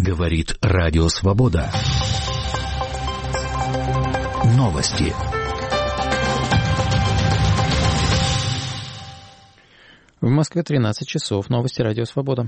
Говорит Радио Свобода. Новости. В Москве 13 часов. Новости Радио Свобода.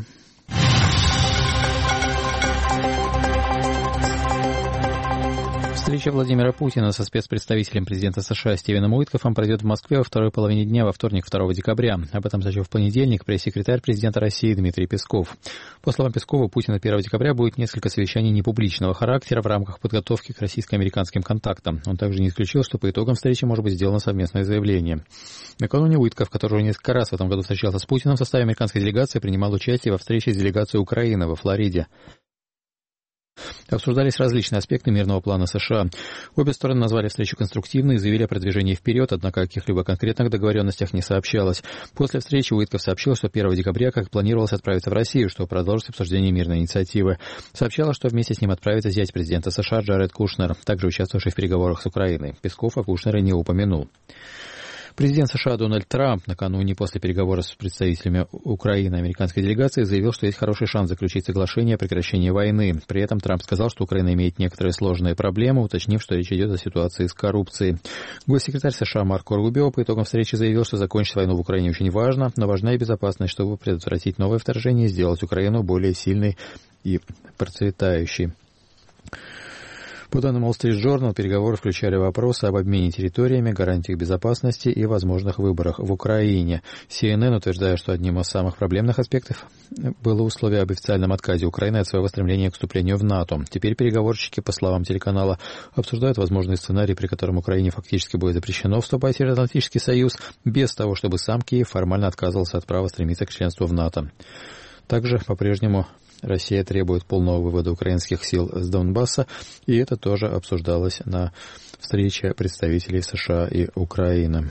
Встреча Владимира Путина со спецпредставителем президента США Стивеном Уиткофом пройдет в Москве во второй половине дня, во вторник, 2 декабря. Об этом сообщил в понедельник пресс-секретарь президента России Дмитрий Песков. По словам Пескова, Путина 1 декабря будет несколько совещаний непубличного характера в рамках подготовки к российско-американским контактам. Он также не исключил, что по итогам встречи может быть сделано совместное заявление. Накануне Уиткоф, который уже несколько раз в этом году встречался с Путиным в составе американской делегации, принимал участие во встрече с делегацией Украины во Флориде. Обсуждались различные аспекты мирного плана США. Обе стороны назвали встречу конструктивной и заявили о продвижении вперед, однако о каких-либо конкретных договоренностях не сообщалось. После встречи Уиткоф сообщил, что 1 декабря, как планировалось, отправиться в Россию, чтобы продолжить обсуждение мирной инициативы. Сообщала, что вместе с ним отправится зять президента США Джаред Кушнер, также участвовавший в переговорах с Украиной. Песков о Кушнере не упомянул. Президент США Дональд Трамп накануне после переговоров с представителями Украины и американской делегации заявил, что есть хороший шанс заключить соглашение о прекращении войны. При этом Трамп сказал, что Украина имеет некоторые сложные проблемы, уточнив, что речь идет о ситуации с коррупцией. Госсекретарь США Марко Рубио по итогам встречи заявил, что закончить войну в Украине очень важно, но важна и безопасность, чтобы предотвратить новое вторжение и сделать Украину более сильной и процветающей. По данным Wall Street Journal, переговоры включали вопросы об обмене территориями, гарантиях безопасности и возможных выборах в Украине. CNN утверждает, что одним из самых проблемных аспектов было условие об официальном отказе Украины от своего стремления к вступлению в НАТО. Теперь переговорщики, по словам телеканала, обсуждают возможный сценарий, при котором Украине фактически будет запрещено вступать в Североатлантический союз, без того, чтобы сам Киев формально отказывался от права стремиться к членству в НАТО. Также по-прежнему Россия требует полного вывода украинских сил с Донбасса, и это тоже обсуждалось на встрече представителей США и Украины.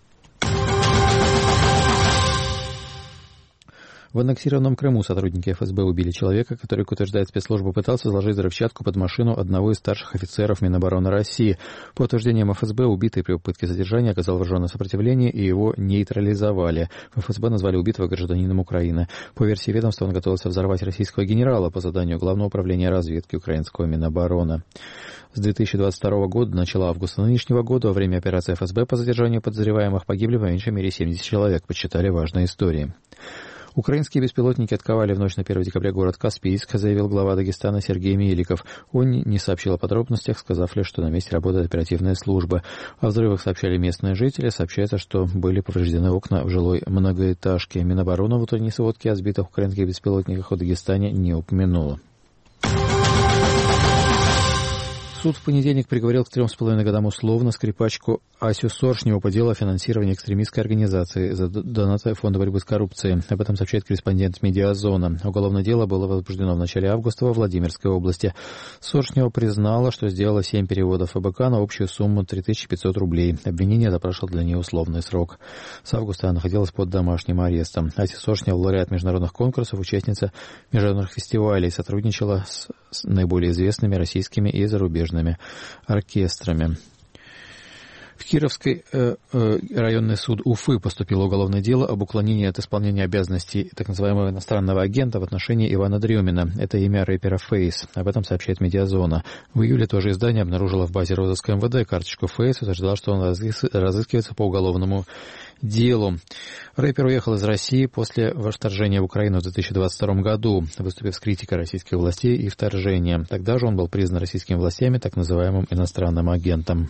В аннексированном Крыму сотрудники ФСБ убили человека, который, как утверждает спецслужба, пытался заложить взрывчатку под машину одного из старших офицеров Минобороны России. По утверждениям ФСБ, убитый при попытке задержания оказал вооруженное сопротивление, и его нейтрализовали. В ФСБ назвали убитого гражданином Украины. По версии ведомства, он готовился взорвать российского генерала по заданию Главного управления разведки украинского Минобороны. С 2022 года до начала августа нынешнего года во время операции ФСБ по задержанию подозреваемых погибли по меньшей мере 70 человек, подсчитали важные истории. Украинские беспилотники атаковали в ночь на 1 декабря город Каспийск, заявил глава Дагестана Сергей Меликов. Он не сообщил о подробностях, сказав лишь, что на месте работает оперативная служба. О взрывах сообщали местные жители. Сообщается, что были повреждены окна в жилой многоэтажке. Минобороны в утренней сводке о сбитых украинских беспилотниках в Дагестане не упомянула. Суд в понедельник приговорил к 3,5 годам условно скрипачку Асю Соршневу по делу о финансировании экстремистской организации за донаты Фонда борьбы с коррупцией. Об этом сообщает корреспондент «Медиазона». Уголовное дело было возбуждено в начале августа во Владимирской области. Соршнева признала, что сделала 7 переводов ФБК на общую сумму 3500 рублей. Обвинение запрашивало для нее условный срок. С августа она находилась под домашним арестом. Ася Соршнева, лауреат международных конкурсов, участница международных фестивалей, сотрудничала с наиболее известными российскими и зарубежными оркестрами. В Кировский районный суд Уфы поступило уголовное дело об уклонении от исполнения обязанностей так называемого иностранного агента в отношении Ивана Дрёмина. Это имя рэпера Фейс. Об этом сообщает «Медиазона». В июле тоже издание обнаружило в базе розыска МВД карточку Фейс и утверждало, что он разыскивается по уголовному делу. Рэпер уехал из России после вторжения в Украину в 2022 году, выступив с критикой российских властей и вторжения. Тогда же он был признан российскими властями так называемым иностранным агентом.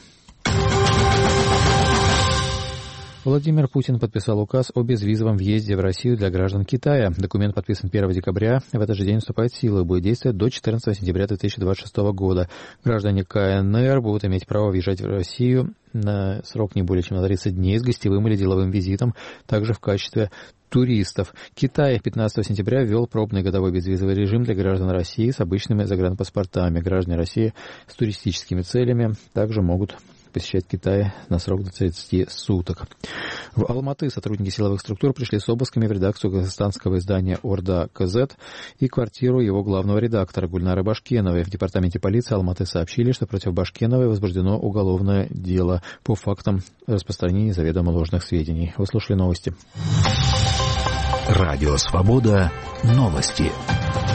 Владимир Путин подписал указ о безвизовом въезде в Россию для граждан Китая. Документ подписан 1 декабря. В этот же день вступает в силу и будет действовать до 14 сентября 2026 года. Граждане КНР будут иметь право въезжать в Россию на срок не более чем на 30 дней с гостевым или деловым визитом, также в качестве туристов. Китай 15 сентября ввел пробный годовой безвизовый режим для граждан России с обычными загранпаспортами. Граждане России с туристическими целями также могут посещать Китай на срок до 30 суток. В Алматы сотрудники силовых структур пришли с обысками в редакцию казахстанского издания «Орда КЗ» и квартиру его главного редактора Гульнары Башкеновой. В департаменте полиции Алматы сообщили, что против Башкеновой возбуждено уголовное дело по фактам распространения заведомо ложных сведений. Вы слушали новости. Радио «Свобода». Новости.